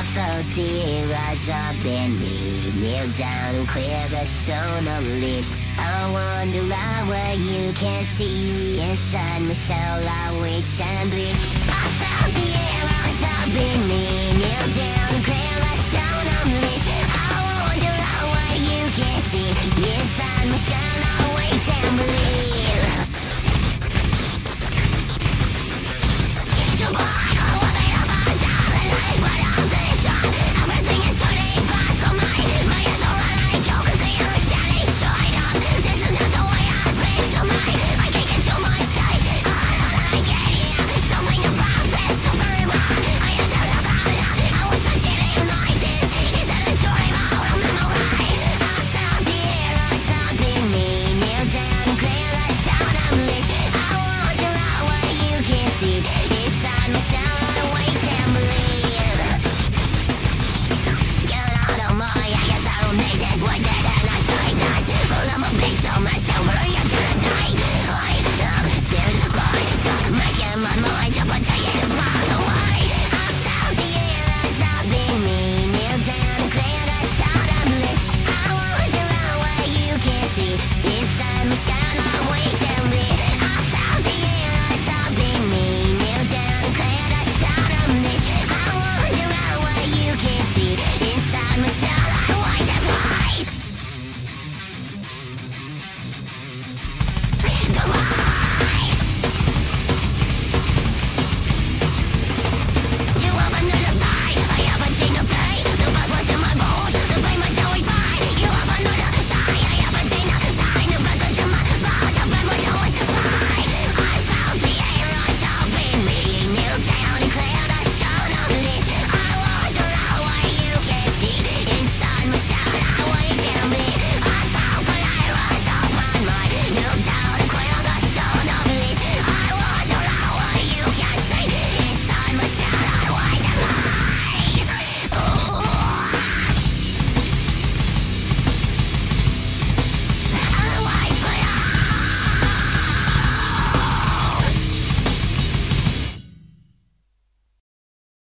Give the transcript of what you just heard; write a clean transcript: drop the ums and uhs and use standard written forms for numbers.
thought the eras of me. Kneel down and clear the stone of leaves. I wonder where you can see inside my cell. I wait and bleed. I felt the air, I felt beneath.